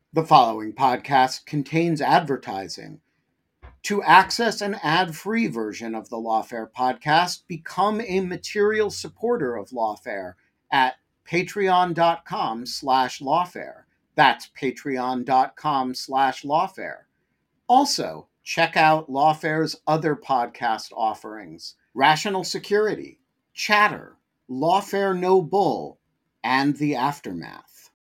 The following podcast contains advertising. To access an ad-free version of the Lawfare podcast, become a material supporter of Lawfare at patreon.com/lawfare. That's patreon.com/lawfare. Also, check out Lawfare's other podcast offerings: Rational Security, Chatter, Lawfare No Bull, and The Aftermath.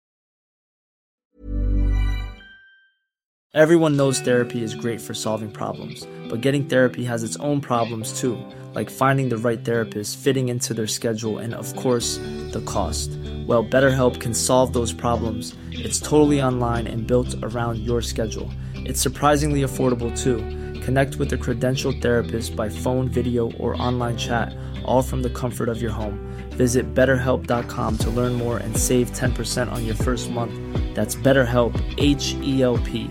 Everyone knows therapy is great for solving problems, but getting therapy has its own problems too, like finding the right therapist, fitting into their schedule, and of course, the cost. Well, BetterHelp can solve those problems. It's totally online and built around your schedule. It's surprisingly affordable too. Connect with a credentialed therapist by phone, video, or online chat, all from the comfort of your home. Visit BetterHelp.com to learn more and save 10% on your first month. That's BetterHelp, H-E-L-P.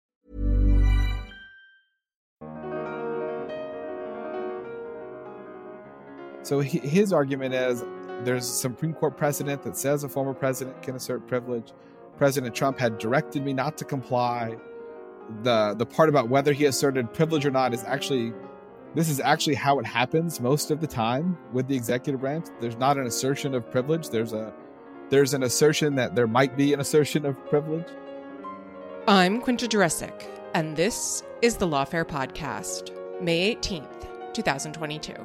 So his argument is there's a Supreme Court precedent that says a former president can assert privilege. President Trump had directed me not to comply. The part about whether he asserted privilege or not is actually how it happens most of the time with the executive branch. There's not an assertion of privilege. There's an assertion that there might be an assertion of privilege. I'm Quinta Jurecic, and this is the Lawfare Podcast, May 18th, 2022.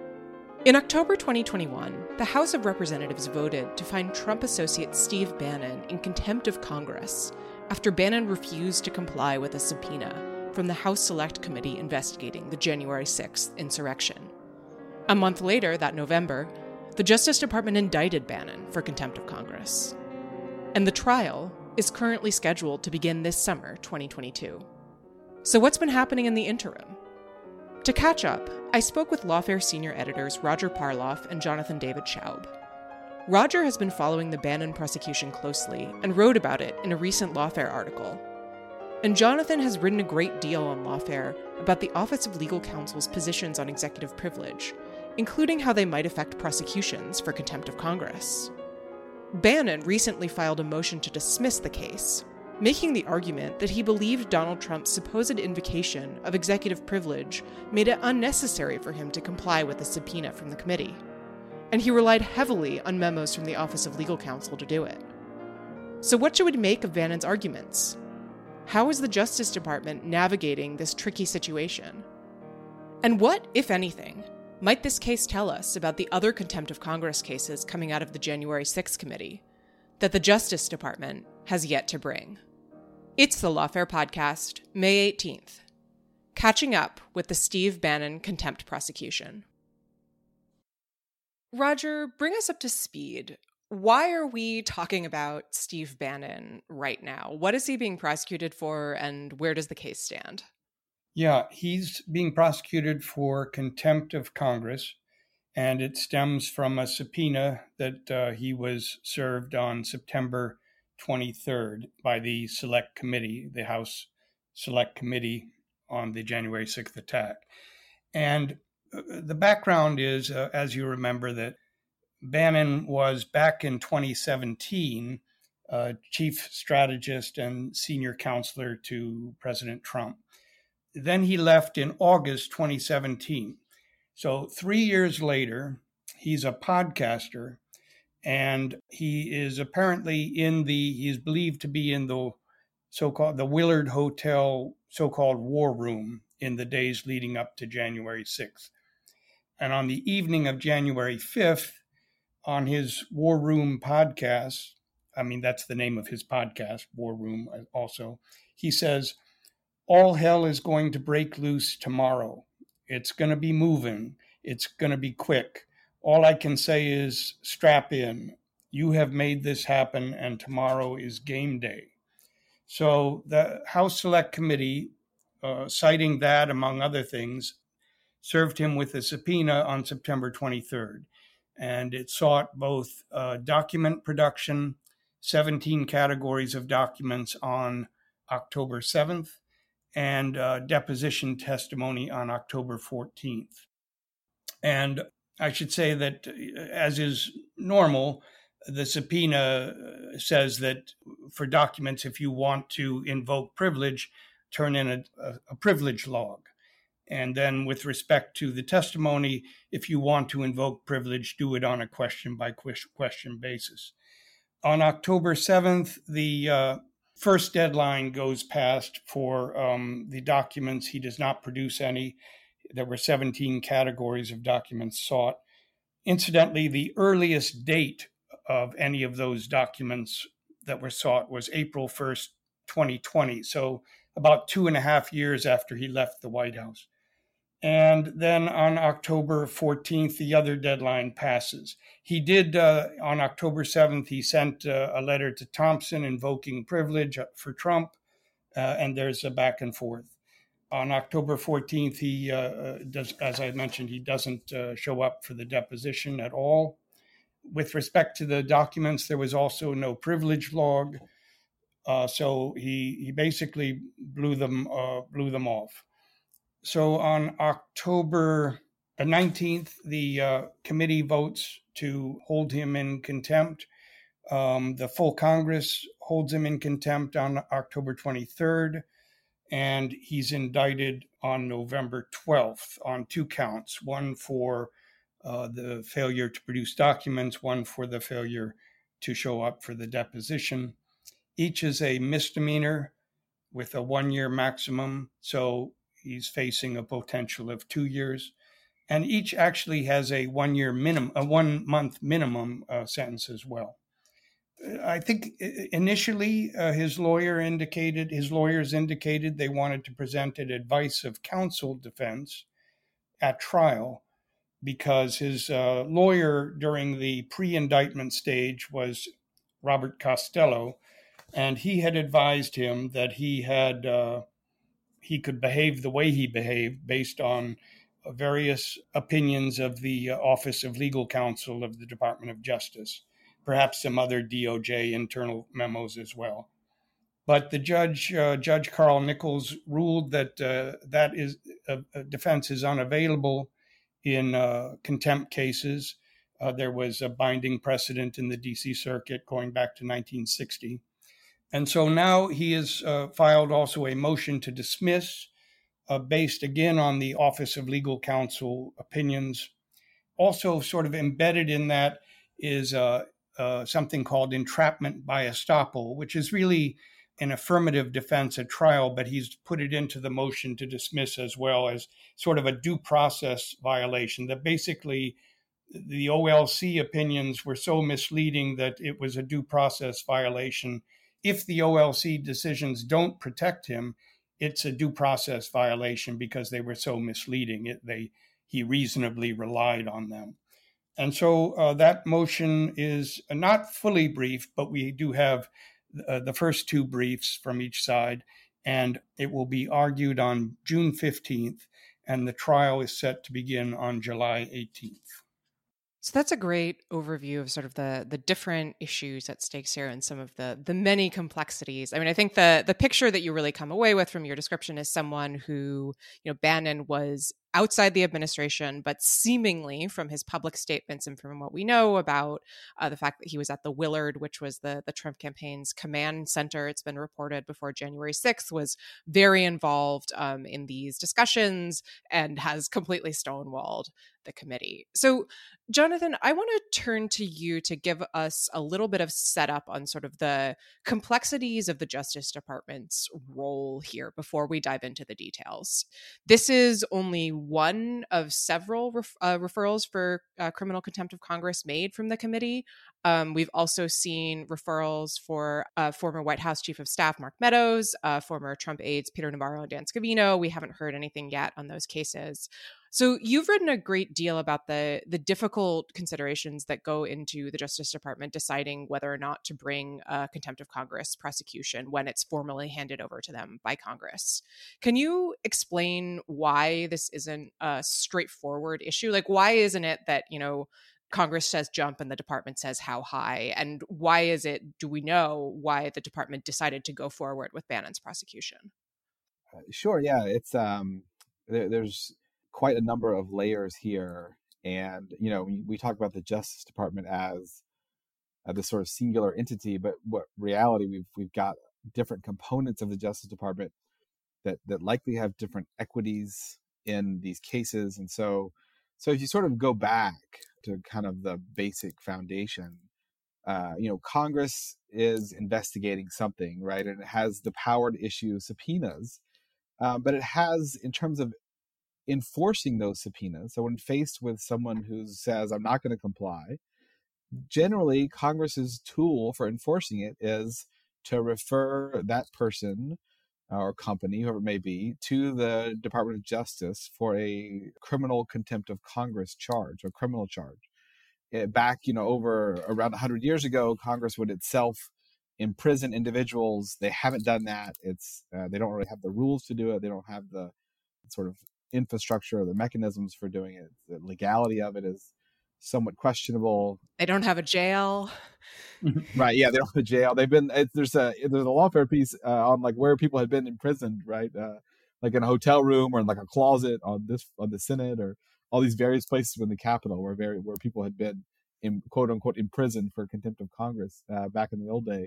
In October 2021, the House of Representatives voted to find Trump associate Steve Bannon in contempt of Congress after Bannon refused to comply with a subpoena from the House Select Committee investigating the January 6th insurrection. A month later, that November, the Justice Department indicted Bannon for contempt of Congress. And the trial is currently scheduled to begin this summer, 2022. So what's been happening in the interim? To catch up, I spoke with Lawfare senior editors Roger Parloff and Jonathan David Schaub. Roger has been following the Bannon prosecution closely and wrote about it in a recent Lawfare article. And Jonathan has written a great deal on Lawfare about the Office of Legal Counsel's positions on executive privilege, including how they might affect prosecutions for contempt of Congress. Bannon recently filed a motion to dismiss the case, making the argument that he believed Donald Trump's supposed invocation of executive privilege made it unnecessary for him to comply with a subpoena from the committee, and he relied heavily on memos from the Office of Legal Counsel to do it. So what should we make of Bannon's arguments? How is the Justice Department navigating this tricky situation? And what, if anything, might this case tell us about the other contempt of Congress cases coming out of the January 6th committee that the Justice Department has yet to bring? It's the Lawfare Podcast, May 18th. Catching up with the Steve Bannon contempt prosecution. Roger, bring us up to speed. Why are we talking about Steve Bannon right now? What is he being prosecuted for, and where does the case stand? Yeah, he's being prosecuted for contempt of Congress, and it stems from a subpoena that he was served on September 23rd by the Select Committee, the House Select Committee on the January 6th attack. And the background is, as you remember, that Bannon was back in 2017 chief strategist and senior counselor to President Trump. Then he left in August 2017. So 3 years later, he's a podcaster, and he is apparently he's believed to be in the so-called the Willard Hotel so-called war room in the days leading up to January 6th. And on the evening of January 5th, on his War Room podcast, that's the name of his podcast, War Room also, he says, "All hell is going to break loose tomorrow. It's going to be moving. It's going to be quick. All I can say is strap in. You have made this happen, and tomorrow is game day." So the House Select Committee, citing that, among other things, served him with a subpoena on September 23rd. And it sought both document production, 17 categories of documents on October 7th, and deposition testimony on October 14th. And I should say that, as is normal, the subpoena says that for documents, if you want to invoke privilege, turn in a privilege log. And then with respect to the testimony, if you want to invoke privilege, do it on a question by question basis. On October 7th, the first deadline goes past for the documents. He does not produce any. There were 17 categories of documents sought. Incidentally, the earliest date of any of those documents that were sought was April 1st, 2020. So about 2.5 years after he left the White House. And then on October 14th, the other deadline passes. He did, on October 7th, he sent a letter to Thompson invoking privilege for Trump, and there's a back and forth. On October 14th, he does, as I mentioned, he doesn't show up for the deposition at all. With respect to the documents, there was also no privilege log, so he basically blew them off. So on October 19th, the committee votes to hold him in contempt. The full Congress holds him in contempt on October 23rd, and he's indicted on November 12th on 2 counts, one for the failure to produce documents, one for the failure to show up for the deposition. Each is a misdemeanor with a 1-year maximum, so he's facing a potential of 2 years. And each actually has a 1 month minimum sentence as well. I think initially his lawyers indicated they wanted to present an advice of counsel defense at trial because his lawyer during the pre-indictment stage was Robert Costello, and he had advised him that he could behave the way he behaved based on various opinions of the Office of Legal Counsel of the Department of Justice, perhaps some other DOJ internal memos as well. But the Judge Carl Nichols, ruled that defense is unavailable in contempt cases. There was a binding precedent in the D.C. Circuit going back to 1960. And so now he has filed also a motion to dismiss based again on the Office of Legal Counsel opinions. Also sort of embedded in that is something called entrapment by estoppel, which is really an affirmative defense at trial, but he's put it into the motion to dismiss as well as sort of a due process violation, that basically the OLC opinions were so misleading that it was a due process violation. If the OLC decisions don't protect him, it's a due process violation because they were so misleading. He reasonably relied on them. And so that motion is not fully briefed, but we do have the first 2 briefs from each side, and it will be argued on June 15th, and the trial is set to begin on July 18th. So that's a great overview of sort of the different issues at stakes here and some of the many complexities. I mean, I think the picture that you really come away with from your description is someone who, Bannon was outside the administration, but seemingly from his public statements and from what we know about the fact that he was at the Willard, which was the Trump campaign's command center, it's been reported before January 6th, was very involved in these discussions and has completely stonewalled the committee. So, Jonathan, I want to turn to you to give us a little bit of setup on sort of the complexities of the Justice Department's role here before we dive into the details. This is only one of several referrals for criminal contempt of Congress made from the committee. We've also seen referrals for former White House Chief of Staff Mark Meadows, former Trump aides Peter Navarro and Dan Scavino. We haven't heard anything yet on those cases. So you've written a great deal about the difficult considerations that go into the Justice Department deciding whether or not to bring a contempt of Congress prosecution when it's formally handed over to them by Congress. Can you explain why this isn't a straightforward issue? Like, why isn't it that, Congress says jump and the department says how high? And why do we know why the department decided to go forward with Bannon's prosecution? Sure. Yeah. It's there's quite a number of layers here. And, we talk about the Justice Department as this sort of singular entity, but what reality we've got different components of the Justice Department that likely have different equities in these cases. And so if you sort of go back to kind of the basic foundation, Congress is investigating something, right? And it has the power to issue subpoenas, but it has, in terms of enforcing those subpoenas, so when faced with someone who says, I'm not going to comply, generally Congress's tool for enforcing it is to refer that person or company, whoever it may be, to the Department of Justice for a criminal contempt of Congress charge, or criminal charge. Back, over around 100 years ago, Congress would itself imprison individuals. They haven't done that. They don't really have the rules to do it. They don't have the sort of infrastructure or the mechanisms for doing it. The legality of it is somewhat questionable. They don't have a jail. Right. Yeah, they don't have a jail. There's a lawfare piece on like where people had been imprisoned, right? Like in a hotel room or in like a closet on the Senate, or all these various places in the Capitol where people had been quote unquote imprisoned for contempt of Congress back in the old day.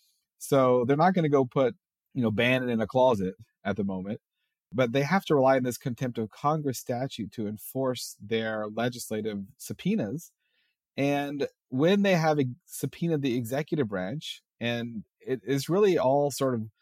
So they're not going to go put Bannon in a closet at the moment, but they have to rely on this contempt of Congress statute to enforce their legislative subpoenas. And when they have subpoenaed the executive branch, and it is really all sort of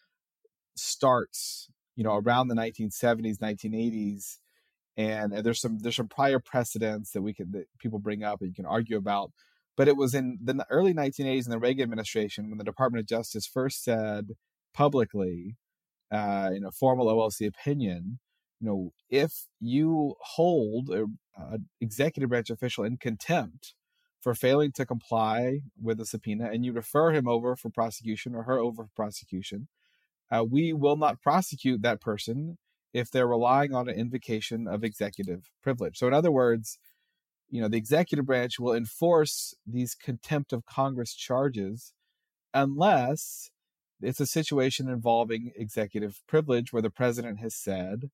starts, around the 1970s, 1980s, and there's some prior precedents that people bring up and you can argue about. But it was in the early 1980s in the Reagan administration when the Department of Justice first said publicly, in a formal OLC opinion, if you hold an executive branch official in contempt for failing to comply with the subpoena, and you refer him over for prosecution or her over for prosecution, we will not prosecute that person if they're relying on an invocation of executive privilege. So in other words, the executive branch will enforce these contempt of Congress charges unless it's a situation involving executive privilege where the president has said,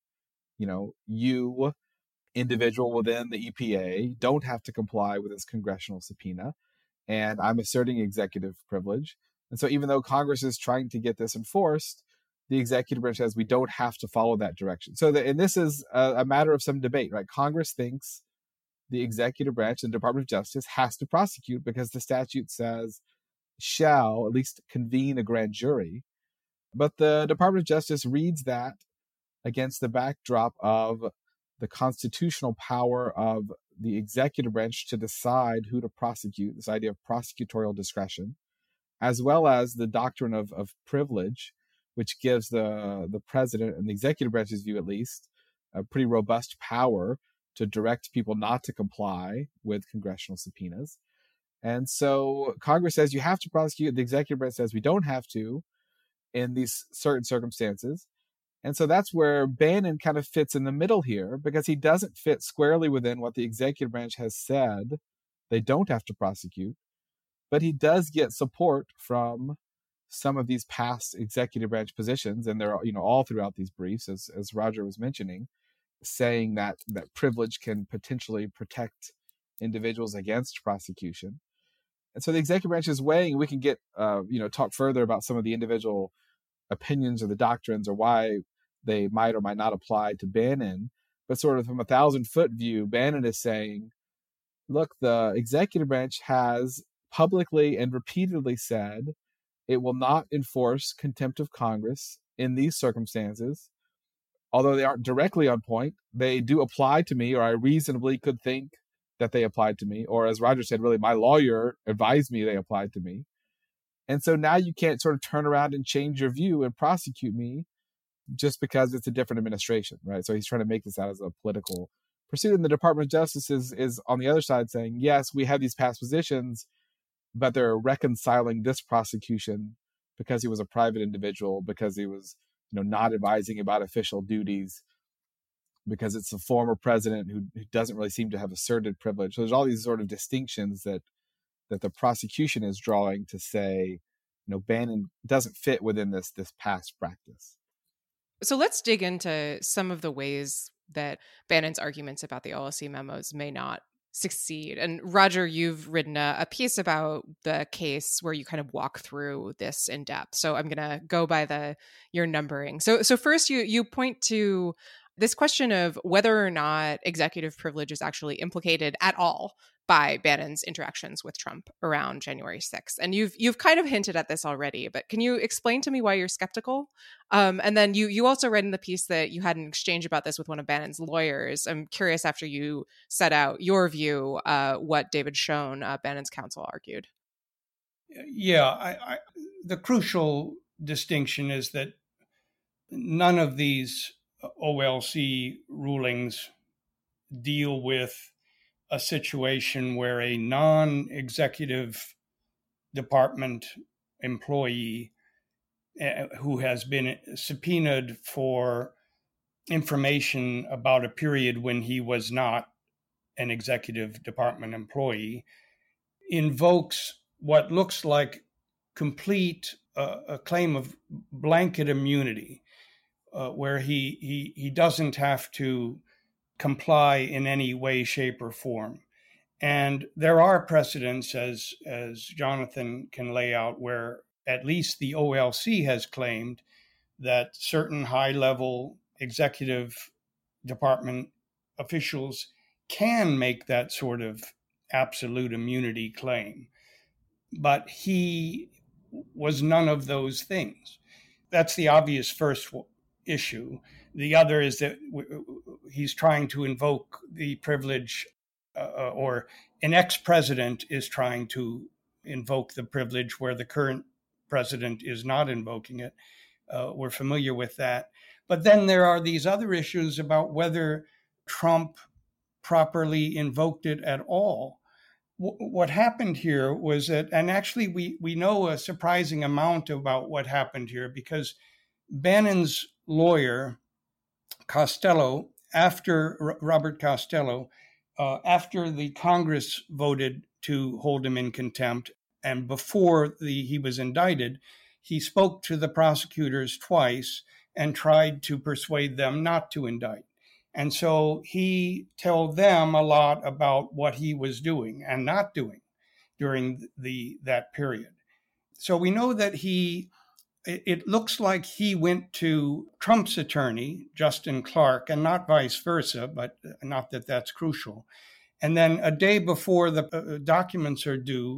you, individual within the EPA, don't have to comply with this congressional subpoena, and I'm asserting executive privilege. And so even though Congress is trying to get this enforced, the executive branch says we don't have to follow that direction. And this is a matter of some debate, right? Congress thinks the executive branch, the Department of Justice, has to prosecute because the statute says shall at least convene a grand jury. But the Department of Justice reads that against the backdrop of the constitutional power of the executive branch to decide who to prosecute, this idea of prosecutorial discretion, as well as the doctrine of privilege, which gives the president and the executive branch's view, at least, a pretty robust power to direct people not to comply with congressional subpoenas. And so Congress says you have to prosecute. The executive branch says we don't have to in these certain circumstances. And so that's where Bannon kind of fits in the middle here, because he doesn't fit squarely within what the executive branch has said they don't have to prosecute. But he does get support from some of these past executive branch positions, and they're all throughout these briefs, as Roger was mentioning, saying that privilege can potentially protect individuals against prosecution. And so the executive branch is weighing. We can get talk further about some of the individual opinions or the doctrines or why they might or might not apply to Bannon. But sort of from a 1,000-foot view, Bannon is saying, look, the executive branch has publicly and repeatedly said it will not enforce contempt of Congress in these circumstances. Although they aren't directly on point, they do apply to me, or I reasonably could think that they applied to me. Or as Roger said, really, my lawyer advised me they applied to me. And so now you can't sort of turn around and change your view and prosecute me just because it's a different administration, right? So he's trying to make this out as a political pursuit. And the Department of Justice is on the other side saying, yes, we have these past positions, but they're reconciling this prosecution because he was a private individual, because he was not advising about official duties, because it's a former president who doesn't really seem to have asserted privilege. So there's all these sort of distinctions that the prosecution is drawing to say, Bannon doesn't fit within this past practice. So let's dig into some of the ways that Bannon's arguments about the OLC memos may not succeed. And Roger, you've written a piece about the case where you kind of walk through this in depth. So I'm going to go by your numbering. So first you point to this question of whether or not executive privilege is actually implicated at all by Bannon's interactions with Trump around January 6th. And you've kind of hinted at this already, but can you explain to me why you're skeptical? And then you also read in the piece that you had an exchange about this with one of Bannon's lawyers. I'm curious, after you set out your view, what David Schoen, Bannon's counsel, argued. Yeah, the crucial distinction is that none of these OLC rulings deal with a situation where a non-executive department employee who has been subpoenaed for information about a period when he was not an executive department employee invokes what looks like complete a claim of blanket immunity, where he doesn't have to comply in any way, shape, or form. And there are precedents, as Jonathan can lay out, where at least the OLC has claimed that certain high-level executive department officials can make that sort of absolute immunity claim. But he was none of those things. That's the obvious first issue. The other is that he's trying to invoke the privilege, or an ex-president is trying to invoke the privilege where the current president is not invoking it. We're familiar with that. But then there are these other issues about whether Trump properly invoked it at all. What happened here was that, and actually we know a surprising amount about what happened here, because Bannon's lawyer, Costello, Robert Costello, after the Congress voted to hold him in contempt and before he was indicted, he spoke to the prosecutors twice and tried to persuade them not to indict. And so he told them a lot about what he was doing and not doing during that period. So we know that it looks like he went to Trump's attorney, Justin Clark, and not vice versa, but not that that's crucial. And then a day before the documents are due,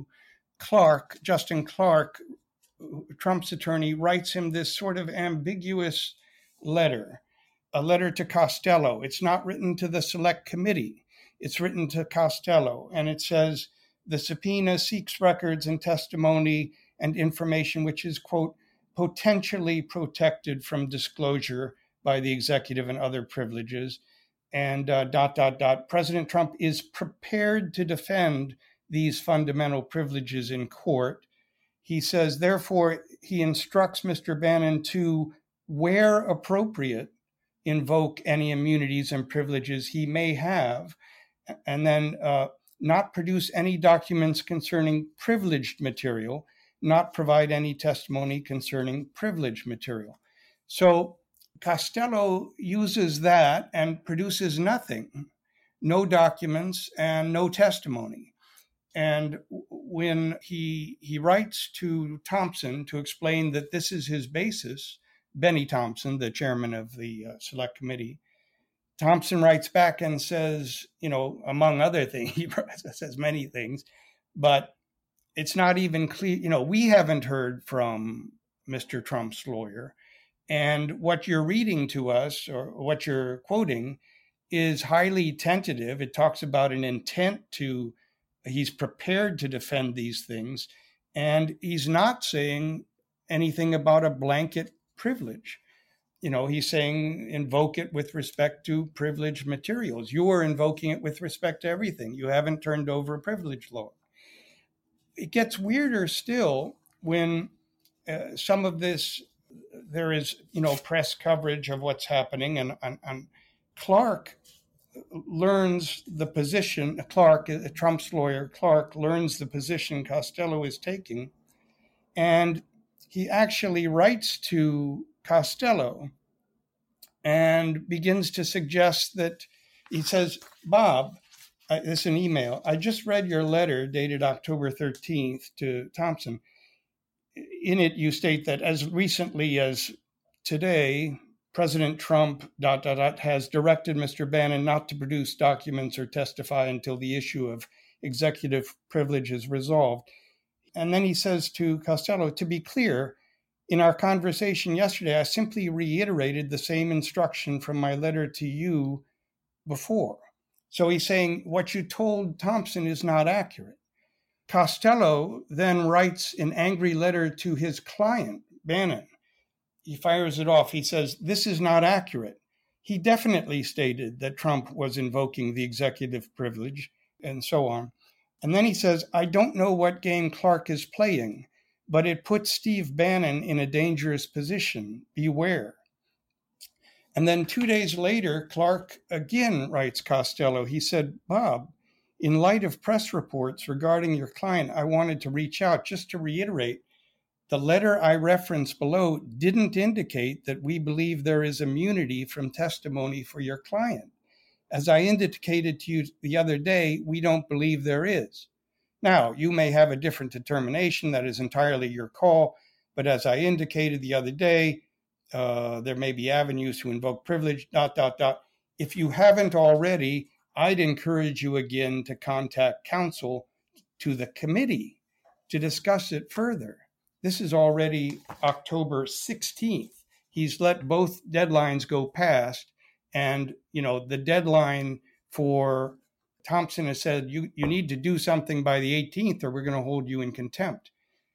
Justin Clark, Trump's attorney, writes him this sort of ambiguous letter, a letter to Costello. It's not written to the Select Committee. It's written to Costello. And it says, the subpoena seeks records and testimony and information which is, quote, potentially protected from disclosure by the executive and other privileges. And ... President Trump is prepared to defend these fundamental privileges in court. He says, therefore, he instructs Mr. Bannon to, where appropriate, invoke any immunities and privileges he may have, and then not produce any documents concerning privileged material, not provide any testimony concerning privileged material. So Costello uses that and produces nothing, no documents and no testimony. And when he writes to Thompson to explain that this is his basis, Benny Thompson, the chairman of the Select Committee, Thompson writes back and says, among other things, he says many things, but it's not even clear. We haven't heard from Mr. Trump's lawyer. And what you're reading to us, or what you're quoting, is highly tentative. It talks about an intent he's prepared to defend these things. And he's not saying anything about a blanket privilege. He's saying invoke it with respect to privileged materials. You are invoking it with respect to everything. You haven't turned over a privilege law. It gets weirder still when some of this, there is, press coverage of what's happening, and Clark learns the position, Trump's lawyer, Clark, learns the position Costello is taking, and he actually writes to Costello and begins to suggest that, he says, Bob, this is an email. I just read your letter dated October 13th to Thompson. In it, you state that as recently as today, President Trump ... has directed Mr. Bannon not to produce documents or testify until the issue of executive privilege is resolved. And then he says to Costello, to be clear, in our conversation yesterday, I simply reiterated the same instruction from my letter to you before. So he's saying what you told Thompson is not accurate. Costello then writes an angry letter to his client, Bannon. He fires it off. He says, this is not accurate. He definitely stated that Trump was invoking the executive privilege and so on. And then he says, I don't know what game Clark is playing, but it puts Steve Bannon in a dangerous position. Beware. And then 2 days later, Clark again writes Costello. He said, Bob, in light of press reports regarding your client, I wanted to reach out just to reiterate the letter I referenced below didn't indicate that we believe there is immunity from testimony for your client. As I indicated to you the other day, we don't believe there is. Now, you may have a different determination. That is entirely your call. But as I indicated the other day, there may be avenues to invoke privilege, ... If you haven't already, I'd encourage you again to contact counsel to the committee to discuss it further. This is already October 16th. He's let both deadlines go past. And, the deadline for Thompson has said, you need to do something by the 18th or we're going to hold you in contempt.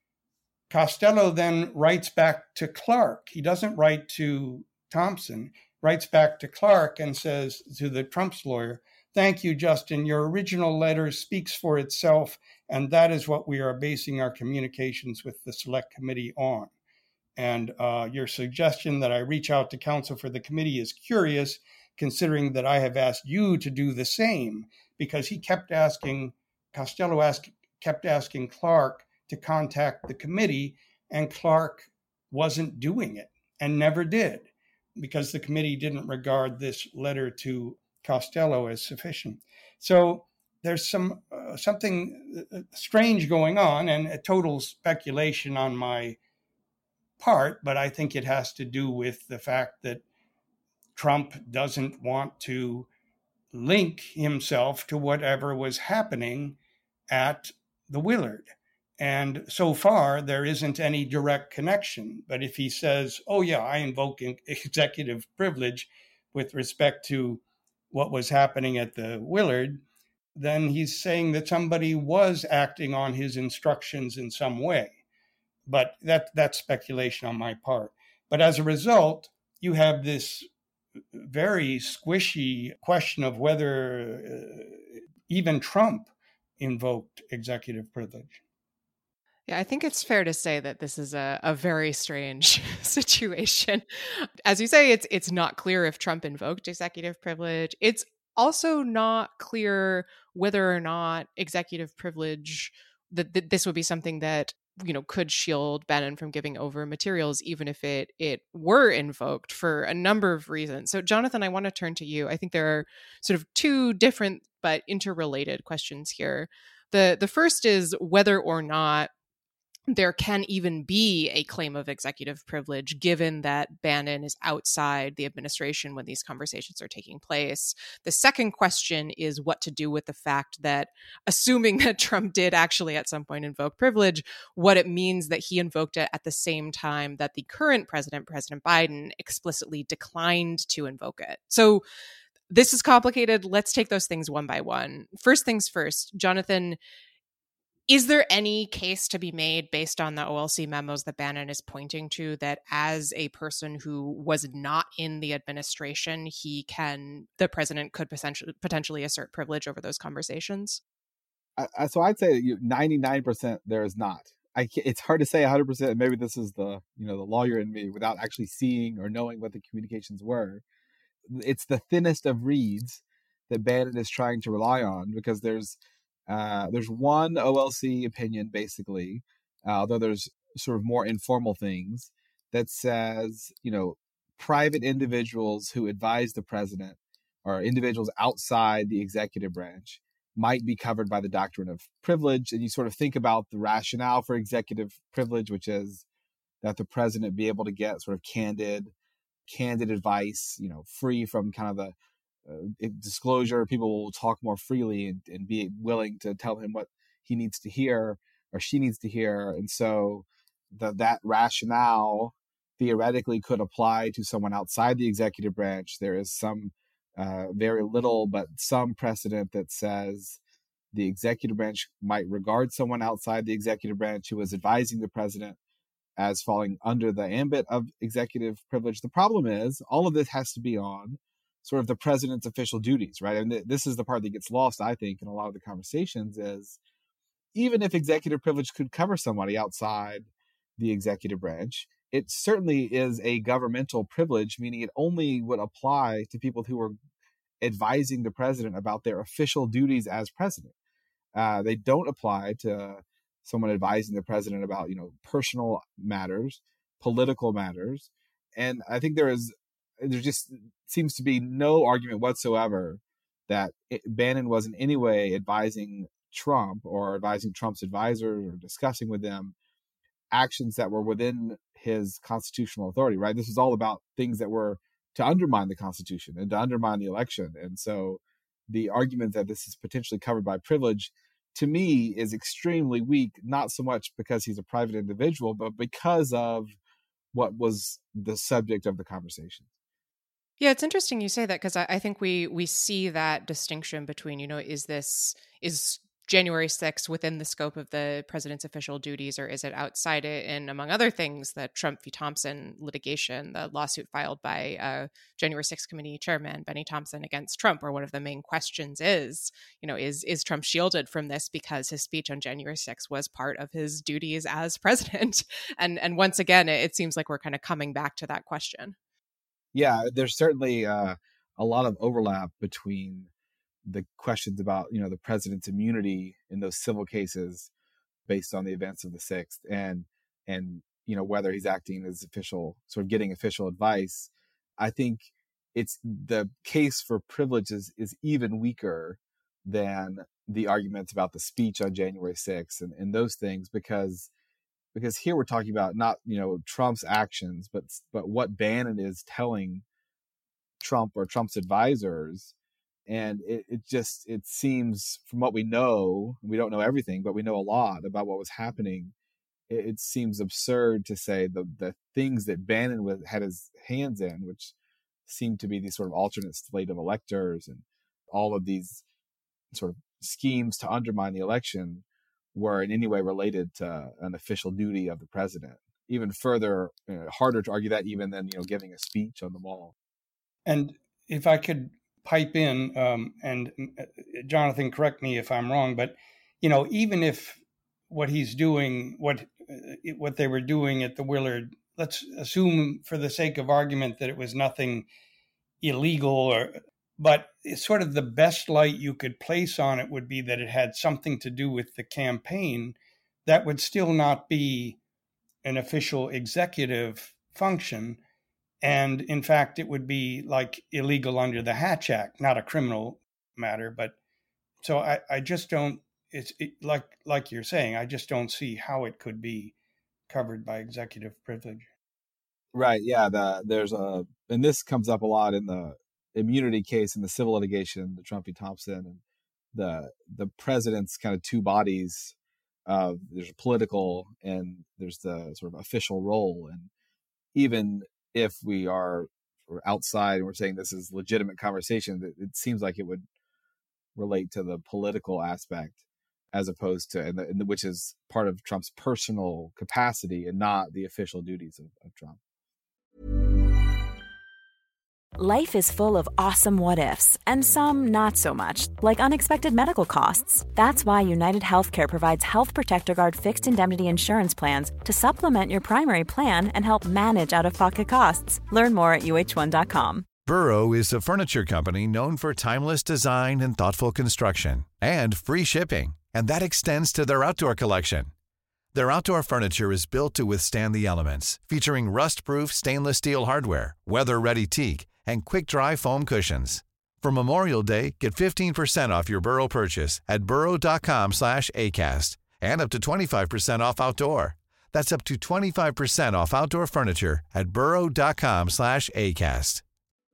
Costello then writes back to Clark. He doesn't write to Thompson, writes back to Clark and says to the Trump's lawyer, thank you, Justin. Your original letter speaks for itself, and that is what we are basing our communications with the Select Committee on. And your suggestion that I reach out to counsel for the committee is curious, considering that I have asked you to do the same, because he kept asking, Costello kept asking Clark to contact the committee, and Clark wasn't doing it and never did, because the committee didn't regard this letter to Costello as sufficient. So there's something strange going on, and a total speculation on my part, but I think it has to do with the fact that Trump doesn't want to link himself to whatever was happening at the Willard. And so far, there isn't any direct connection. But if he says, oh, yeah, I invoke executive privilege with respect to what was happening at the Willard, then he's saying that somebody was acting on his instructions in some way. But that's speculation on my part. But as a result, you have this very squishy question of whether even Trump invoked executive privilege. Yeah, I think it's fair to say that this is a very strange situation. As you say, it's not clear if Trump invoked executive privilege. It's also not clear whether or not executive privilege, that this would be something that could shield Bannon from giving over materials, even if it were invoked, for a number of reasons. So, Jonathan, I want to turn to you. I think there are sort of two different but interrelated questions here. The first is whether or not there can even be a claim of executive privilege, given that Bannon is outside the administration when these conversations are taking place. The second question is what to do with the fact that, assuming that Trump did actually at some point invoke privilege, what it means that he invoked it at the same time that the current president, President Biden, explicitly declined to invoke it. So this is complicated. Let's take those things one by one. First things first, Jonathan, is there any case to be made based on the OLC memos that Bannon is pointing to that as a person who was not in the administration, the president could potentially assert privilege over those conversations? So I'd say 99% there is not. It's hard to say 100%. Maybe this is the lawyer in me without actually seeing or knowing what the communications were. It's the thinnest of reeds that Bannon is trying to rely on, because there's one OLC opinion, basically, although there's sort of more informal things, that says, private individuals who advise the president, or individuals outside the executive branch, might be covered by the doctrine of privilege. And you sort of think about the rationale for executive privilege, which is that the president be able to get sort of candid advice, free from kind of the disclosure. People will talk more freely and be willing to tell him what he needs to hear or she needs to hear. And so that rationale theoretically could apply to someone outside the executive branch. There is some very little, but some precedent that says the executive branch might regard someone outside the executive branch who is advising the president as falling under the ambit of executive privilege. The problem is all of this has to be on sort of the president's official duties, right? And this is the part that gets lost, I think, in a lot of the conversations, is even if executive privilege could cover somebody outside the executive branch, it certainly is a governmental privilege, meaning it only would apply to people who are advising the president about their official duties as president. They don't apply to someone advising the president about, personal matters, political matters. And I think there just seems to be no argument whatsoever that Bannon was in any way advising Trump or advising Trump's advisors or discussing with them actions that were within his constitutional authority, right? This was all about things that were to undermine the Constitution and to undermine the election. And so the argument that this is potentially covered by privilege, to me, is extremely weak, not so much because he's a private individual, but because of what was the subject of the conversation. Yeah, it's interesting you say that, because I think we see that distinction between, is January 6th within the scope of the president's official duties, or is it outside it? And among other things, the Trump v. Thompson litigation, the lawsuit filed by January 6th committee chairman Benny Thompson against Trump, where one of the main questions is Trump shielded from this because his speech on January 6th was part of his duties as president? And once again, it seems like we're kind of coming back to that question. Yeah, there's certainly a lot of overlap between the questions about, the president's immunity in those civil cases based on the events of the 6th and whether he's acting as official, sort of getting official advice. I think it's the case for privileges is even weaker than the arguments about the speech on January 6th and those things, because here we're talking about not, Trump's actions, but what Bannon is telling Trump or Trump's advisors. And it seems, from what we know, we don't know everything, but we know a lot about what was happening. It seems absurd to say the things that Bannon had his hands in, which seemed to be these sort of alternate slate of electors and all of these sort of schemes to undermine the election, were in any way related to an official duty of the president. Even further, harder to argue that even than, giving a speech on the Mall. And if I could pipe in, and Jonathan, correct me if I'm wrong, but even if what he's doing, what they were doing at the Willard, let's assume for the sake of argument that it was nothing illegal, but it's sort of the best light you could place on it would be that it had something to do with the campaign. That would still not be an official executive function. And in fact, it would be like illegal under the Hatch Act, not a criminal matter. But so I just don't, like you're saying, I just don't see how it could be covered by executive privilege. Right. Yeah. And this comes up a lot in the immunity case in the civil litigation, the Trump v. Thompson, and the president's kind of two bodies. There's a political and there's the sort of official role. And even if we are outside and we're saying this is legitimate conversation, it seems like it would relate to the political aspect as opposed to, which is part of Trump's personal capacity and not the official duties of Trump. Life is full of awesome what-ifs, and some not so much, like unexpected medical costs. That's why United Healthcare provides Health Protector Guard fixed indemnity insurance plans to supplement your primary plan and help manage out-of-pocket costs. Learn more at uh1.com. Burrow is a furniture company known for timeless design and thoughtful construction, and free shipping, and that extends to their outdoor collection. Their outdoor furniture is built to withstand the elements, featuring rust-proof stainless steel hardware, weather-ready teak, and quick-dry foam cushions. For Memorial Day, get 15% off your Burrow purchase at burrow.com/ACAST and up to 25% off outdoor. That's up to 25% off outdoor furniture at burrow.com/ACAST.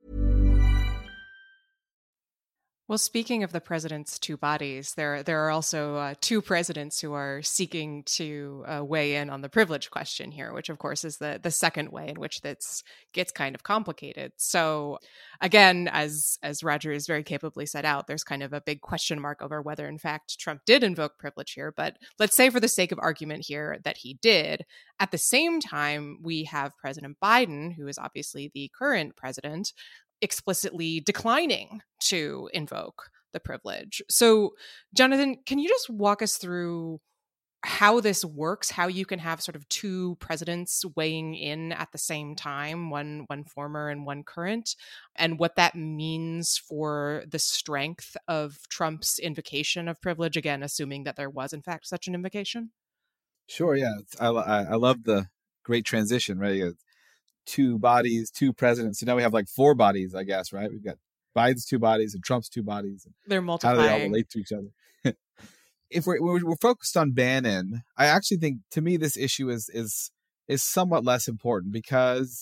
Well, speaking of the president's two bodies, there are also two presidents who are seeking to weigh in on the privilege question here, which of course is the second way in which this gets kind of complicated. So again, as Roger has very capably set out, there's kind of a big question mark over whether in fact Trump did invoke privilege here. But let's say for the sake of argument here that he did. At the same time, we have President Biden, who is obviously the current president, explicitly declining to invoke the privilege. So, Jonathan, can you just walk us through how this works, how you can have sort of two presidents weighing in at the same time, one former and one current, and what that means for the strength of Trump's invocation of privilege, again, assuming that there was in fact such an invocation? Sure, yeah. I love the great transition, right? Two bodies, two presidents. So now we have like four bodies, I guess, right? We've got Biden's two bodies and Trump's two bodies. They're multiplying. How do they all relate to each other? If we're focused on Bannon, I actually think, to me, this issue is somewhat less important because,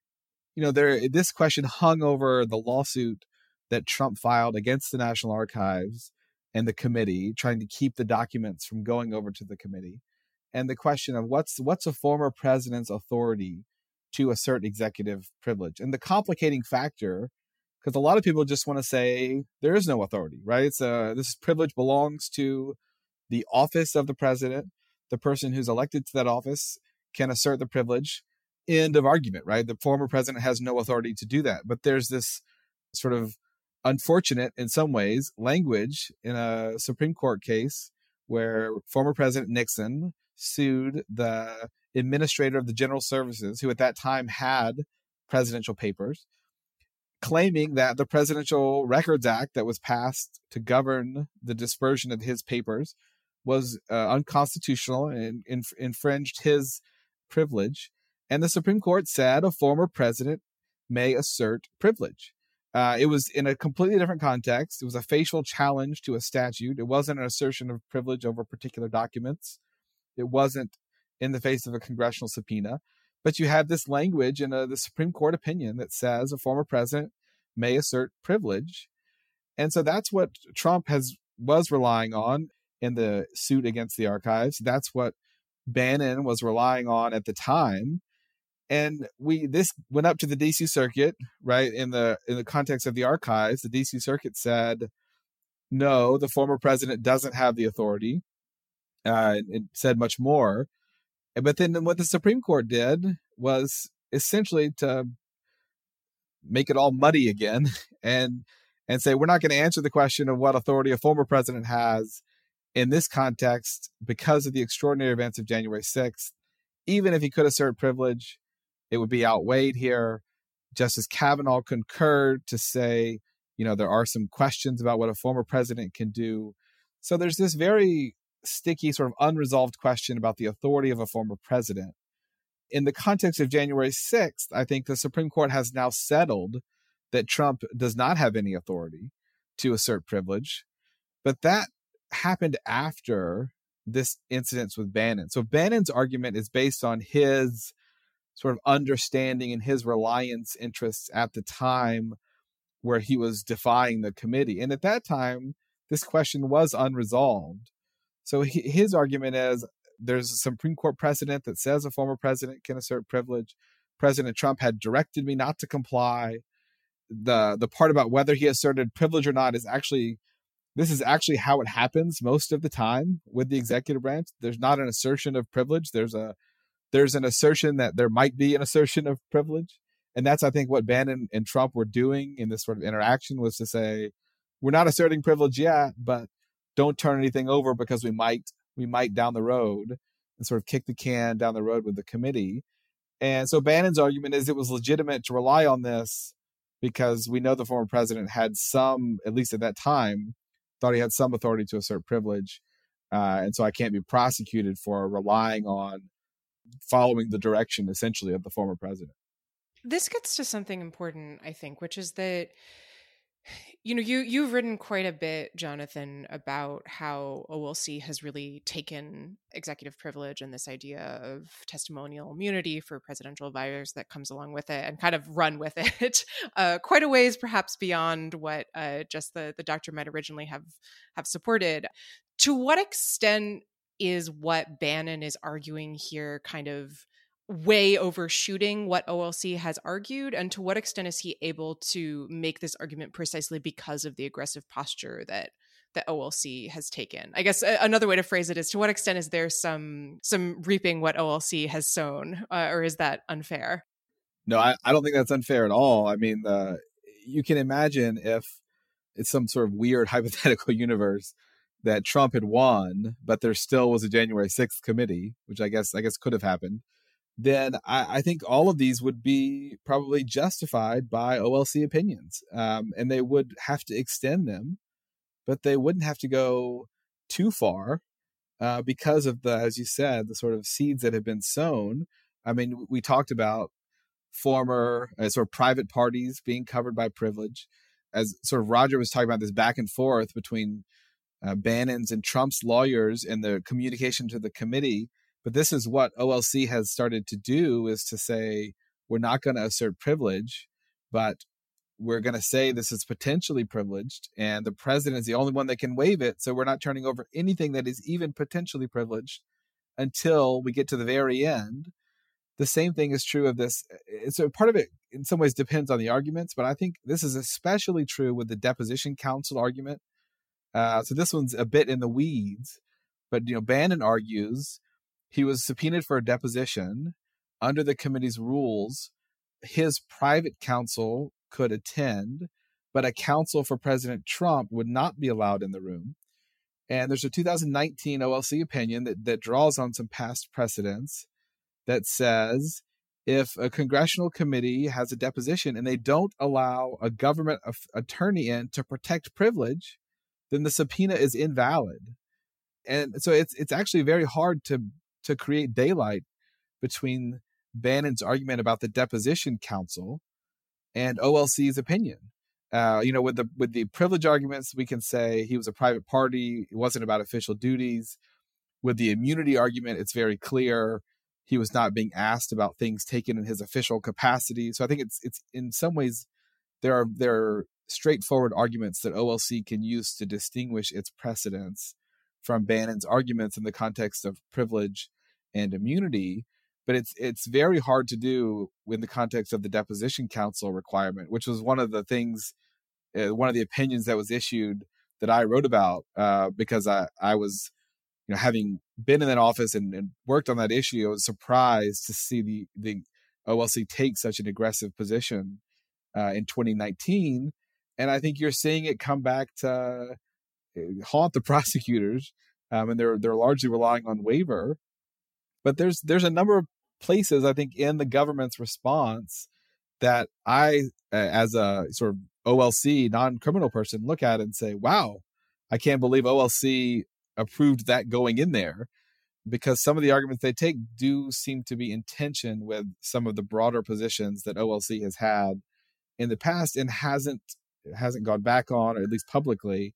this question hung over the lawsuit that Trump filed against the National Archives and the committee, trying to keep the documents from going over to the committee, and the question of what's a former president's authority to assert executive privilege. And the complicating factor, because a lot of people just want to say there is no authority, right? This privilege belongs to the office of the president. The person who's elected to that office can assert the privilege. End of argument, right? The former president has no authority to do that. But there's this sort of unfortunate, in some ways, language in a Supreme Court case where former President Nixon sued the administrator of the General Services, who at that time had presidential papers, claiming that the Presidential Records Act that was passed to govern the dispersion of his papers was unconstitutional and infringed his privilege. And the Supreme Court said a former president may assert privilege. It was in a completely different context. It was a facial challenge to a statute. It wasn't an assertion of privilege over particular documents. It wasn't in the face of a congressional subpoena. But you have this language in the Supreme Court opinion that says a former president may assert privilege. And so that's what Trump was relying on in the suit against the archives. That's what Bannon was relying on at the time. And this went up to the DC Circuit, right? In the context of the archives, the DC Circuit said, no, the former president doesn't have the authority. It said much more. But then what the Supreme Court did was essentially to make it all muddy again and say, we're not going to answer the question of what authority a former president has in this context because of the extraordinary events of January 6th. Even if he could assert privilege, it would be outweighed here. Justice Kavanaugh concurred to say, there are some questions about what a former president can do. So there's this very sticky sort of unresolved question about the authority of a former president. In the context of January 6th, I think the Supreme Court has now settled that Trump does not have any authority to assert privilege. But that happened after this incident with Bannon. So Bannon's argument is based on his sort of understanding and his reliance interests at the time where he was defying the committee. And at that time, this question was unresolved. So his argument is there's a Supreme Court precedent that says a former president can assert privilege. President Trump had directed me not to comply. The part about whether he asserted privilege or not is actually how it happens most of the time with the executive branch. There's not an assertion of privilege. There's an assertion that there might be an assertion of privilege. And that's, I think, what Bannon and Trump were doing in this sort of interaction, was to say, we're not asserting privilege yet, but don't turn anything over because we might down the road, and sort of kick the can down the road with the committee. And so Bannon's argument is it was legitimate to rely on this because we know the former president had some, at least at that time, thought he had some authority to assert privilege. And so I can't be prosecuted for relying on following the direction, essentially, of the former president. This gets to something important, I think, which is that You've written quite a bit, Jonathan, about how OLC has really taken executive privilege and this idea of testimonial immunity for presidential advisors that comes along with it and kind of run with it quite a ways, perhaps beyond what just the doctor might originally have supported. To what extent is what Bannon is arguing here kind of way overshooting what OLC has argued, and to what extent is he able to make this argument precisely because of the aggressive posture that OLC has taken? I guess another way to phrase it is, to what extent is there some reaping what OLC has sown, or is that unfair? No, I don't think that's unfair at all. I mean, you can imagine if it's some sort of weird hypothetical universe that Trump had won, but there still was a January 6th committee, which I guess could have happened. Then I think all of these would be probably justified by OLC opinions. And they would have to extend them, but they wouldn't have to go too far because of the, as you said, the sort of seeds that have been sown. I mean, we talked about former sort of private parties being covered by privilege. As sort of Roger was talking about this back and forth between Bannon's and Trump's lawyers and the communication to the committee. But this is what OLC has started to do, is to say, we're not going to assert privilege, but we're going to say this is potentially privileged, and the president is the only one that can waive it. So we're not turning over anything that is even potentially privileged until we get to the very end. The same thing is true of this. So part of it in some ways depends on the arguments, but I think this is especially true with the deposition counsel argument. So this one's a bit in the weeds, but Bannon argues he was subpoenaed for a deposition. Under the committee's rules, his private counsel could attend, but a counsel for President Trump would not be allowed in the room. And there's a 2019 OLC opinion that draws on some past precedents that says if a congressional committee has a deposition and they don't allow a government attorney in to protect privilege, then the subpoena is invalid. And so it's actually very hard to create daylight between Bannon's argument about the deposition counsel and OLC's opinion. With the privilege arguments, we can say he was a private party. It wasn't about official duties. With the immunity argument, it's very clear he was not being asked about things taken in his official capacity. So I think it's in some ways there are straightforward arguments that OLC can use to distinguish its precedents from Bannon's arguments in the context of privilege and immunity. But it's very hard to do in the context of the deposition counsel requirement, which was one of the things, one of the opinions that was issued that I wrote about because I was, having been in that office and worked on that issue, I was surprised to see the OLC take such an aggressive position in 2019. And I think you're seeing it come back to haunt the prosecutors, and they're largely relying on waiver. But there's a number of places, I think, in the government's response that I, as a sort of OLC non-criminal person, look at and say, wow, I can't believe OLC approved that going in there, because some of the arguments they take do seem to be in tension with some of the broader positions that OLC has had in the past and hasn't gone back on, or at least publicly,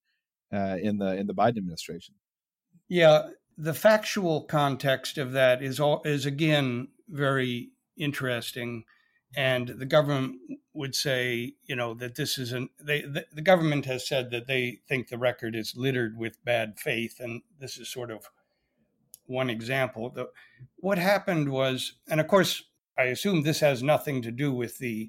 in the Biden administration. Yeah, the factual context of that is again very interesting, and the government would say, that this is the government has said that they think the record is littered with bad faith, and this is sort of one example. What happened was, and of course, I assume this has nothing to do with the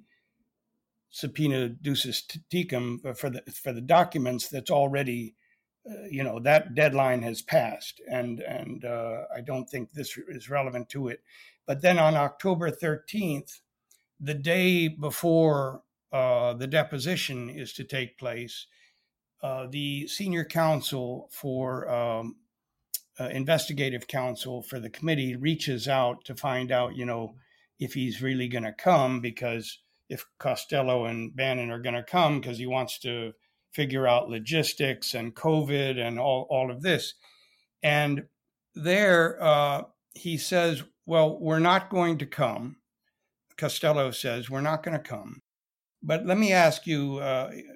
subpoena ducis tecum for the documents that's already, that deadline has passed, and I don't think this is relevant to it. But then on October 13th, the day before the deposition is to take place, the senior counsel for investigative counsel for the committee reaches out to find out, if he's really going to come, because if Costello and Bannon are going to come, because he wants to figure out logistics and COVID and all of this. And there he says, well, we're not going to come. Costello says, we're not going to come. But let me ask you,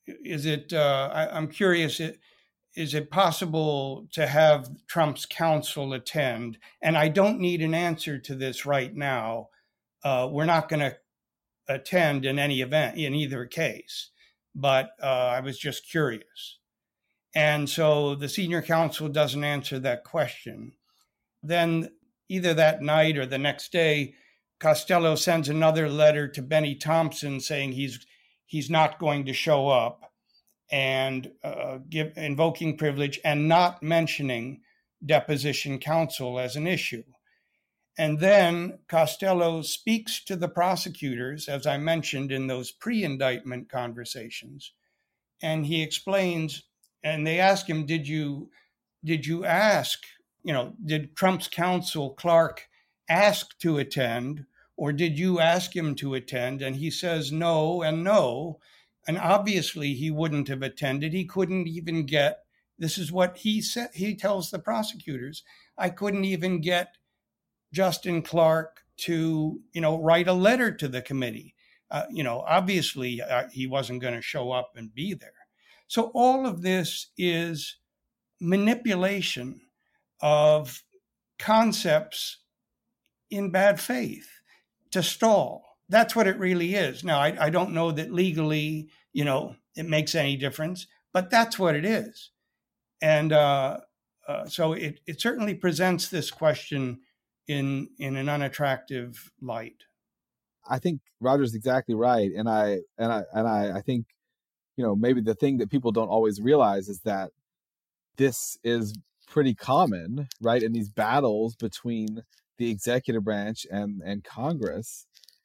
is it? I'm curious. Is it possible to have Trump's counsel attend? And I don't need an answer to this right now. We're not going to attend in any event in either case, but I was just curious. And so the senior counsel doesn't answer that question. Then either that night or the next day, Costello sends another letter to Benny Thompson saying he's not going to show up and invoking privilege and not mentioning deposition counsel as an issue. And then Costello speaks to the prosecutors, as I mentioned in those pre-indictment conversations, and he explains, and they ask him, did you ask, did Trump's counsel Clark ask to attend, or did you ask him to attend? And he says no and no. And obviously he wouldn't have attended. He couldn't even get, this is what he said, he tells the prosecutors, I couldn't even get Justin Clark to, write a letter to the committee. Obviously he wasn't going to show up and be there. So all of this is manipulation of concepts in bad faith to stall. That's what it really is. Now, I don't know that legally, it makes any difference, but that's what it is. And so it certainly presents this question in an unattractive light. I think Roger's exactly right, and I think maybe the thing that people don't always realize is that this is pretty common, right, in these battles between the executive branch and Congress,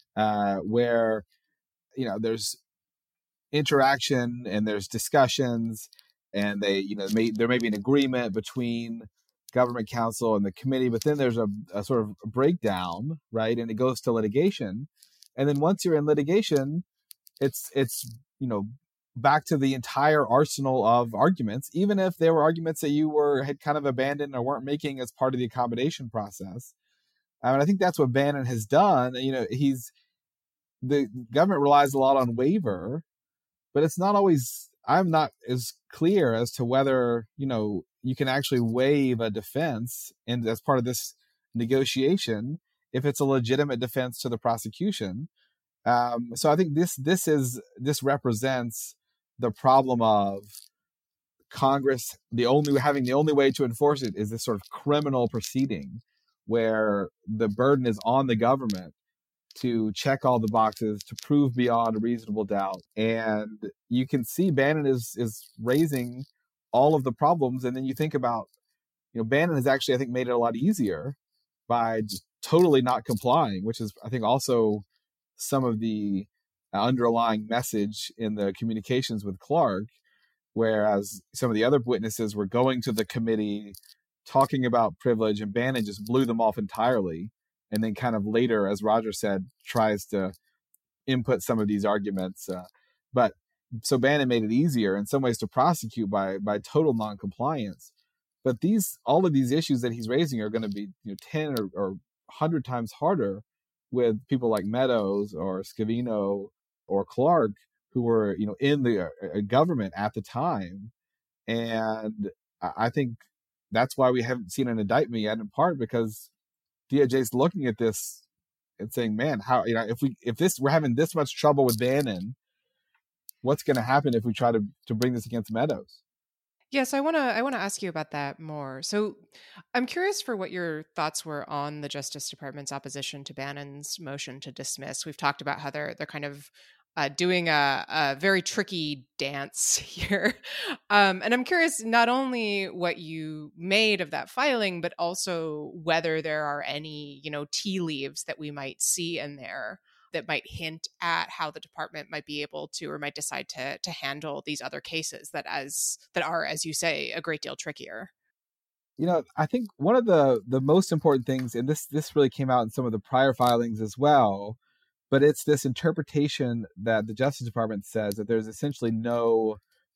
where there's interaction and there's discussions, and there may be an agreement between government counsel and the committee, but then there's a sort of breakdown, right, and it goes to litigation, and then once you're in litigation, it's back to the entire arsenal of arguments, even if there were arguments that you had kind of abandoned or weren't making as part of the accommodation process. And I think that's what Bannon has done. The government relies a lot on waiver, but it's not always, I'm not as clear as to whether, you can actually waive a defense and as part of this negotiation, if it's a legitimate defense to the prosecution. So I think this represents the problem of Congress, the only way to enforce it is this sort of criminal proceeding where the burden is on the government to check all the boxes, to prove beyond a reasonable doubt. And you can see Bannon is raising all of the problems. And then you think about, Bannon has actually, I think, made it a lot easier by just totally not complying, which is, I think, also some of the underlying message in the communications with Clark, whereas some of the other witnesses were going to the committee talking about privilege, and Bannon just blew them off entirely. And then kind of later, as Roger said, tries to input some of these arguments. But so Bannon made it easier in some ways to prosecute by total noncompliance. But all of these issues that he's raising are going to be 10 or 100 times harder with people like Meadows or Scavino or Clark, who were in the government at the time. And I think that's why we haven't seen an indictment yet, in part because DOJ is looking at this and saying, man, how, if we're having this much trouble with Bannon, what's going to happen if we try to bring this against Meadows? Yes, I want to ask you about that more. So I'm curious for what your thoughts were on the Justice Department's opposition to Bannon's motion to dismiss. We've talked about how they're kind of doing a very tricky dance here. And I'm curious not only what you made of that filing, but also whether there are any, tea leaves that we might see in there that might hint at how the department might be able to or might decide to handle these other cases that are, as you say, a great deal trickier. I think one of the most important things, and this really came out in some of the prior filings as well, but it's this interpretation that the Justice Department says that there's essentially no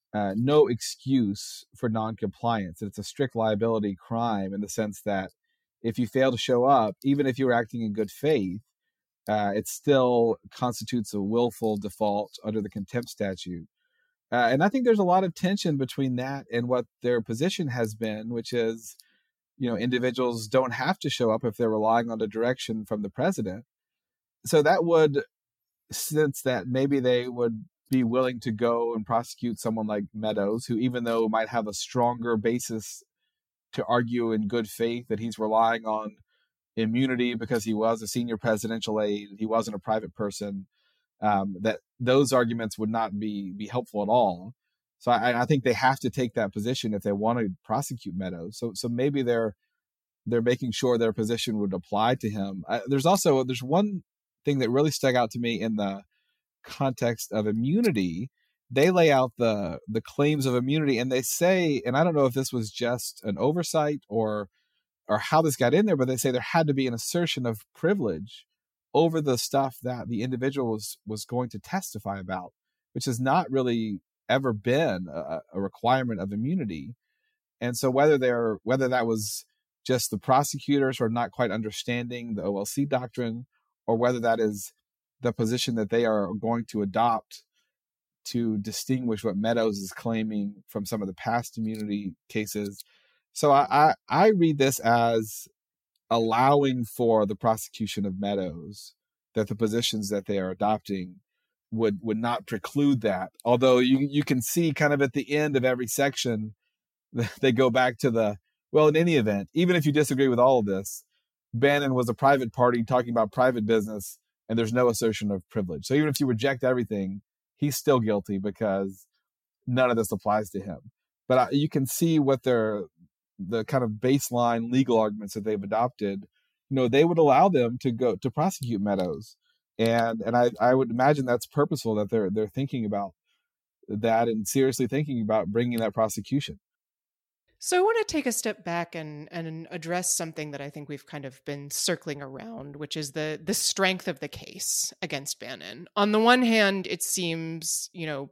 excuse for noncompliance. It's a strict liability crime in the sense that if you fail to show up, even if you were acting in good faith, it still constitutes a willful default under the contempt statute. And I think there's a lot of tension between that and what their position has been, which is, individuals don't have to show up if they're relying on a direction from the president. So that would sense that maybe they would be willing to go and prosecute someone like Meadows, who, even though might have a stronger basis to argue in good faith that he's relying on immunity because he was a senior presidential aide, he wasn't a private person, that those arguments would not be helpful at all. So I think they have to take that position if they want to prosecute Meadows. So maybe they're making sure their position would apply to him. There's one thing that really stuck out to me in the context of immunity. They lay out the claims of immunity, and they say, and I don't know if this was just an oversight or how this got in there, but they say there had to be an assertion of privilege over the stuff that the individual was going to testify about, which has not really ever been a requirement of immunity. And so whether that was just the prosecutors are not quite understanding the OLC doctrine, or whether that is the position that they are going to adopt to distinguish what Meadows is claiming from some of the past immunity cases. So I read this as allowing for the prosecution of Meadows, that the positions that they are adopting would not preclude that. Although you can see kind of at the end of every section, they go back to in any event, even if you disagree with all of this, Bannon was a private party talking about private business, and there's no assertion of privilege. So even if you reject everything, he's still guilty because none of this applies to him. But you can see what the kind of baseline legal arguments that they've adopted. They would allow them to go to prosecute Meadows, and I would imagine that's purposeful, that they're thinking about that and seriously thinking about bringing that prosecution. So I want to take a step back and address something that I think we've kind of been circling around, which is the strength of the case against Bannon. On the one hand, it seems,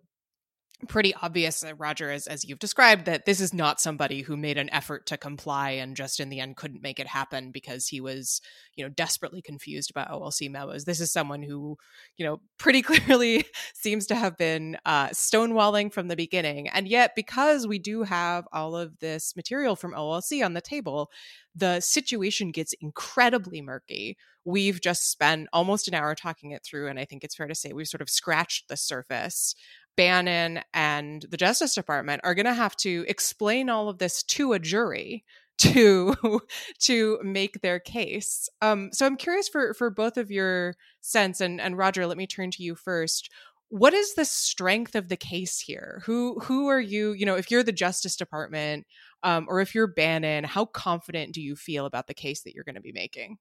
pretty obvious, Roger, as you've described, that this is not somebody who made an effort to comply and just in the end couldn't make it happen because he was, desperately confused about OLC memos. This is someone who, pretty clearly seems to have been stonewalling from the beginning. And yet, because we do have all of this material from OLC on the table, the situation gets incredibly murky. We've just spent almost an hour talking it through, and I think it's fair to say we've sort of scratched the surface. Bannon and the Justice Department are going to have to explain all of this to a jury to make their case. So I'm curious for both of your sense, and Roger, let me turn to you first. What is the strength of the case here? Who are you, if you're the Justice Department, or if you're Bannon, how confident do you feel about the case that you're going to be making?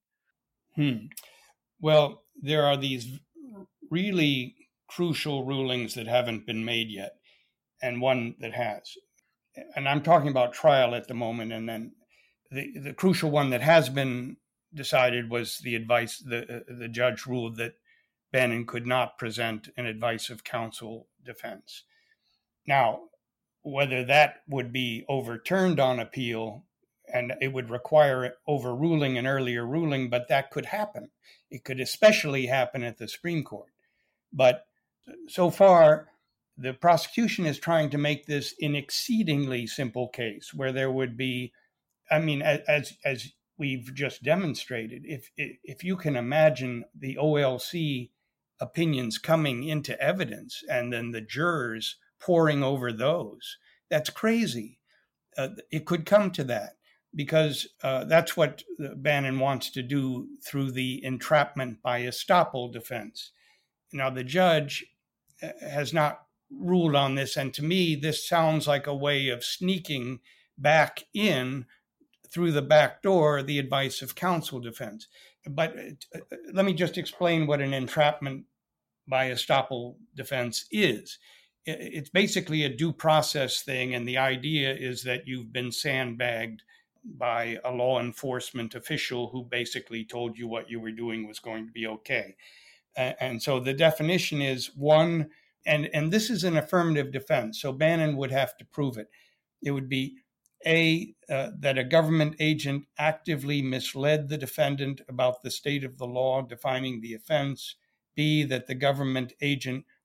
Well, there are these really crucial rulings that haven't been made yet, and one that has. And I'm talking about trial at the moment, and then the crucial one that has been decided was the advice. The judge ruled that Bannon could not present an advice of counsel defense. Now, whether that would be overturned on appeal, and it would require overruling an earlier ruling, but that could happen. It could especially happen at the Supreme Court. But so far, the prosecution is trying to make this an exceedingly simple case where there would be, as we've just demonstrated, if you can imagine the OLC opinions coming into evidence and then the jurors poring over those, that's crazy. It could come to that because that's what Bannon wants to do through the entrapment by estoppel defense. Now, the judge has not ruled on this, and to me, this sounds like a way of sneaking back in through the back door the advice of counsel defense. But let me just explain what an entrapment by estoppel defense is. It's basically a due process thing, and the idea is that you've been sandbagged by a law enforcement official who basically told you what you were doing was going to be okay. And so the definition is one, and this is an affirmative defense, so Bannon would have to prove it. It would be A, that a government agent actively misled the defendant about the state of the law defining the offense. B, that the government agent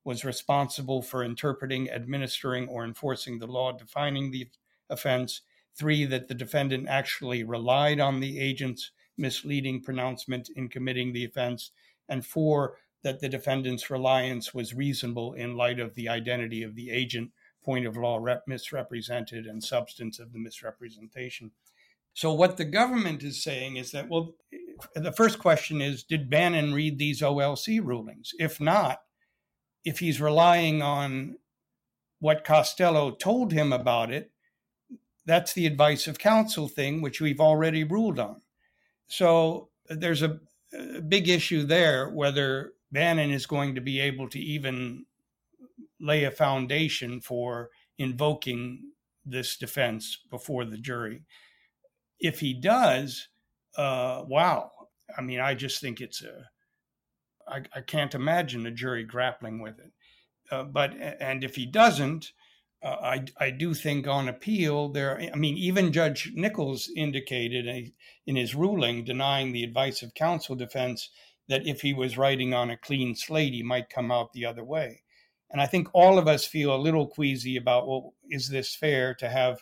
was responsible for interpreting, administering, or enforcing the law defining the offense. 3, that the defendant actually relied on the agent's misleading pronouncement in committing the offense. And 4, that the defendant's reliance was reasonable in light of the identity of the agent, point of law misrepresented, and substance of the misrepresentation. So what the government is saying is that, well, the first question is, did Bannon read these OLC rulings? If not, if he's relying on what Costello told him about it, that's the advice of counsel thing, which we've already ruled on. So there's a big issue there, whether Bannon is going to be able to even lay a foundation for invoking this defense before the jury. If he does, wow. I mean, I just think I can't imagine a jury grappling with it. And if he doesn't, I do think on appeal even Judge Nichols indicated in his ruling denying the advice of counsel defense that if he was writing on a clean slate, he might come out the other way. And I think all of us feel a little queasy about, well, is this fair to have,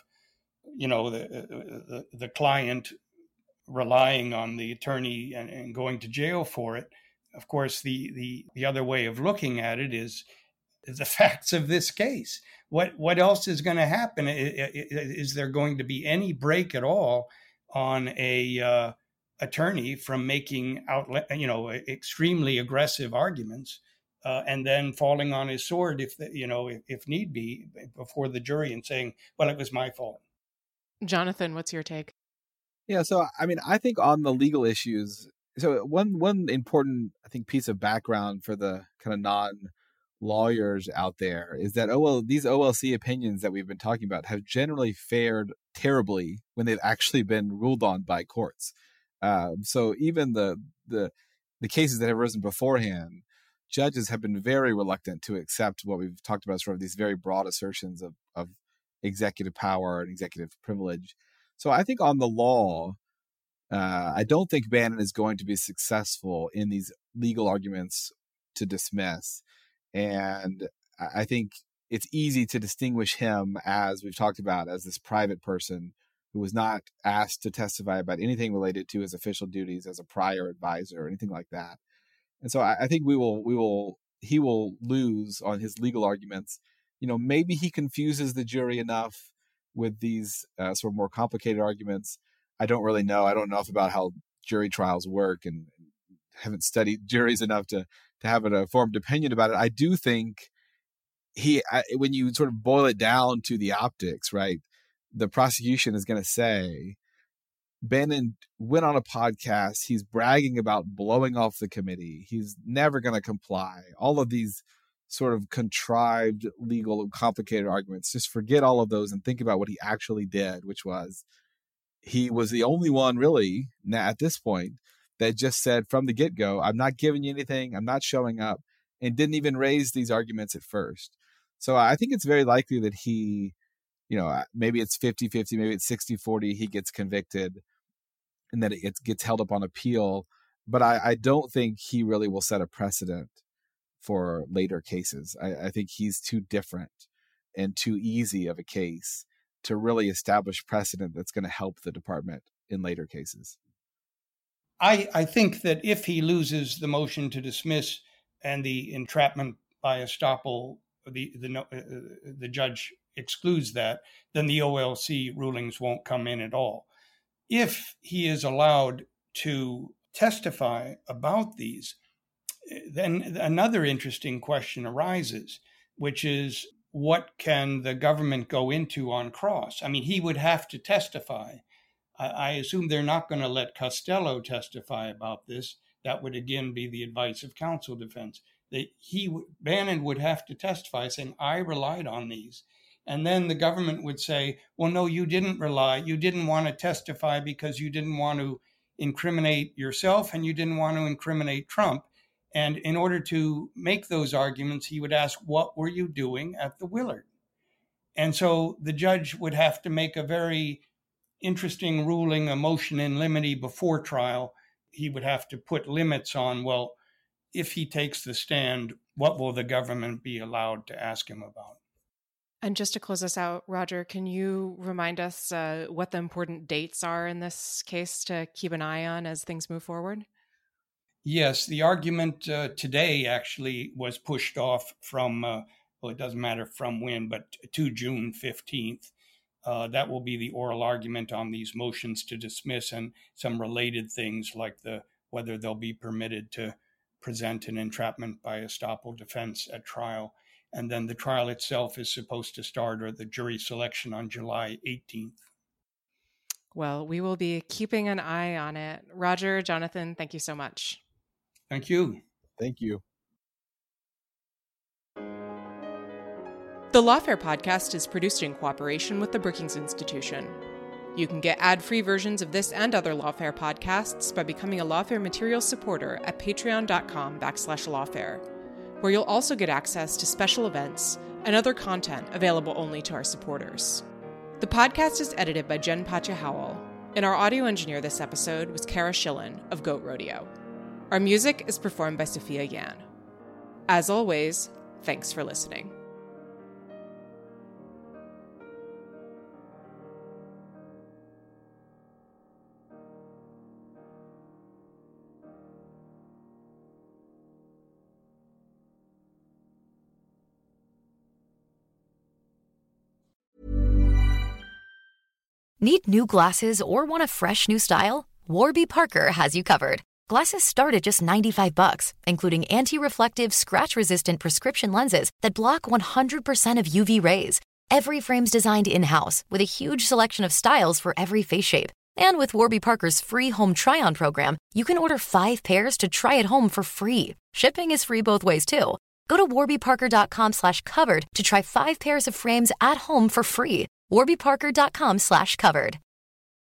the client relying on the attorney and going to jail for it? Of course, the other way of looking at it is the facts of this case. What else is going to happen? Is there going to be any break at all on a attorney from making extremely aggressive arguments and then falling on his sword if need be before the jury and saying, well, it was my fault? Jonathan, what's your take? Yeah, so I think on the legal issues, so one important, I think, piece of background for the kind of non-lawyers out there is that these OLC opinions that we've been talking about have generally fared terribly when they've actually been ruled on by courts. So even the cases that have arisen beforehand, judges have been very reluctant to accept what we've talked about, sort of these very broad assertions of executive power and executive privilege. So I think on the law, I don't think Bannon is going to be successful in these legal arguments to dismiss. And I think it's easy to distinguish him, as we've talked about, as this private person who was not asked to testify about anything related to his official duties as a prior advisor or anything like that. And so I think he will lose on his legal arguments. Maybe he confuses the jury enough with these sort of more complicated arguments. I don't really know. I don't know enough about how jury trials work and haven't studied juries enough to have an informed opinion about it. I do think when you sort of boil it down to the optics, right, the prosecution is going to say, Bannon went on a podcast. He's bragging about blowing off the committee. He's never going to comply. All of these sort of contrived, legal, complicated arguments. Just forget all of those and think about what he actually did, which was he was the only one really at this point that just said from the get-go, I'm not giving you anything. I'm not showing up, and didn't even raise these arguments at first. So I think it's very likely that he, maybe it's 50-50, maybe it's 60-40, he gets convicted and that it gets held up on appeal. But I don't think he really will set a precedent for later cases. I think he's too different and too easy of a case to really establish precedent that's going to help the department in later cases. I think that if he loses the motion to dismiss and the entrapment by estoppel, the judge excludes that, then the OLC rulings won't come in at all. If he is allowed to testify about these, then another interesting question arises, which is, what can the government go into on cross? I mean, he would have to testify. I assume they're not going to let Costello testify about this. That would again be the advice of counsel defense. Bannon would have to testify saying, I relied on these. And then the government would say, well, no, you didn't rely. You didn't want to testify because you didn't want to incriminate yourself and you didn't want to incriminate Trump. And in order to make those arguments, he would ask, what were you doing at the Willard? And so the judge would have to make a very interesting ruling, a motion in limine before trial. He would have to put limits on, well, if he takes the stand, what will the government be allowed to ask him about? And just to close us out, Roger, can you remind us what the important dates are in this case to keep an eye on as things move forward? Yes, the argument today actually was pushed off from, well, it doesn't matter from when, but to June 15th. That will be the oral argument on these motions to dismiss and some related things like whether they'll be permitted to present an entrapment by estoppel defense at trial. And then the trial itself is supposed to start, or the jury selection, on July 18th. Well, we will be keeping an eye on it. Roger, Jonathan, thank you so much. Thank you. Thank you. The Lawfare podcast is produced in cooperation with the Brookings Institution. You can get ad-free versions of this and other Lawfare podcasts by becoming a Lawfare Materials supporter at patreon.com/lawfare, where you'll also get access to special events and other content available only to our supporters. The podcast is edited by Jen Patja-Howell, and our audio engineer this episode was Kara Schillen of Goat Rodeo. Our music is performed by Sophia Yan. As always, thanks for listening. Need new glasses or want a fresh new style? Warby Parker has you covered. Glasses start at just $95, including anti-reflective, scratch-resistant prescription lenses that block 100% of UV rays. Every frame's designed in-house with a huge selection of styles for every face shape. And with Warby Parker's free home try-on program, you can order 5 pairs to try at home for free. Shipping is free both ways, too. Go to warbyparker.com/covered to try 5 pairs of frames at home for free. warbyparker.com/covered.